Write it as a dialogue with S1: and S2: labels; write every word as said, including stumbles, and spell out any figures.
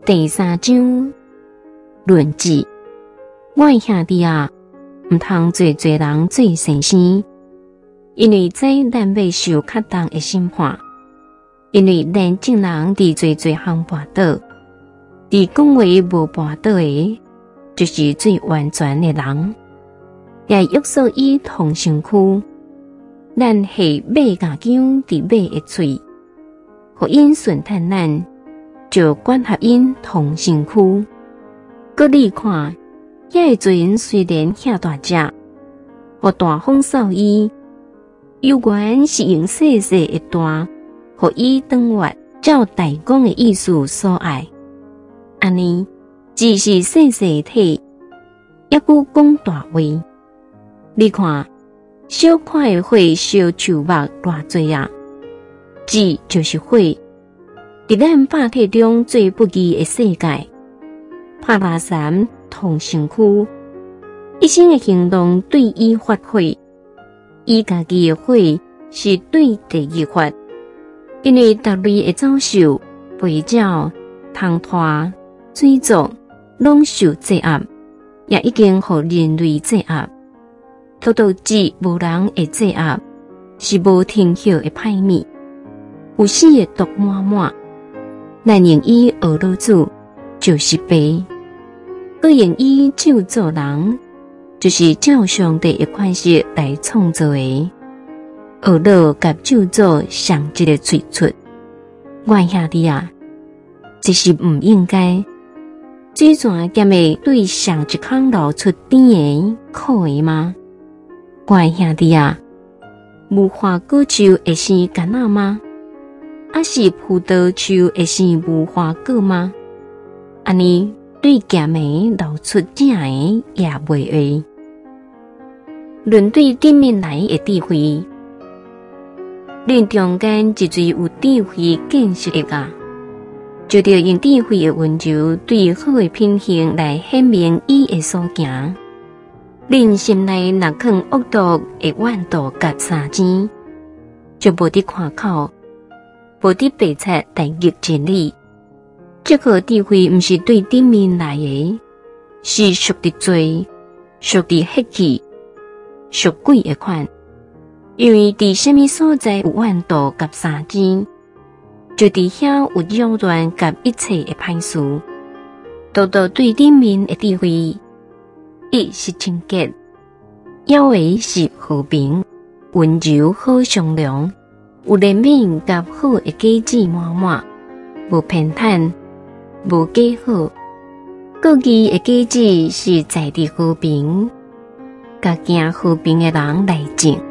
S1: 第三章论治。我的兄弟啊，毋通做罪人做先生，因为这咱要受恰当的审判。因为咱正人伫做罪行跋倒，伫讲话无跋倒的，就是最完全的人，也约束伊同身躯。咱系马牙姜伫马的喙，互因顺探咱，就管合因同身躯。搁你看，遐个船虽然遐大只，互大风扫伊，有缘是用细细的弹，互伊转越，照大公的意思所爱。安尼，只是细细体，抑搁讲大话。你看，小块的火烧树木偌济啊！纸就是火，伫咱百体中最不义的世界，拍拉山同身躯，一生的行动对伊发火，伊家己的火是对地伊发，因为逐类的走兽、飞鸟、虫拖、水族，拢受制压，也已经互人类制压。独独只无人会制压，是无停歇的歹物，有死的毒满满。咱用伊学老子，就是白；搁用伊照做人，就是照上帝的款式来创造的。学老甲照做上一个嘴出，我兄弟啊，这是唔应该。水泉兼会对上一空露出甜的苦的吗？我兄弟啊，无花果树会生柑仔吗？还是葡萄树会生无花果吗？安尼对咸的流出正的也袂会。论对顶面来的智慧，恁中间一最有智慧见识的啊，就着用智慧的温柔对好的品行来显明伊的所行。恁心内若藏恶毒的怨毒甲三钱，就无得看口，无得白贼来逆真理。这个智慧毋是对顶面来的，是属的罪，属的血气，属鬼的款。因为伫什么所在有怨毒甲三钱，就伫遐有扰乱甲一切的歹事。独独对顶面的智慧，一是清洁，要为是和平、温柔、好商量，有怜悯甲好的价值满满，无偏袒，无假好。各己的价值是在地和平，甲行和平的人来种。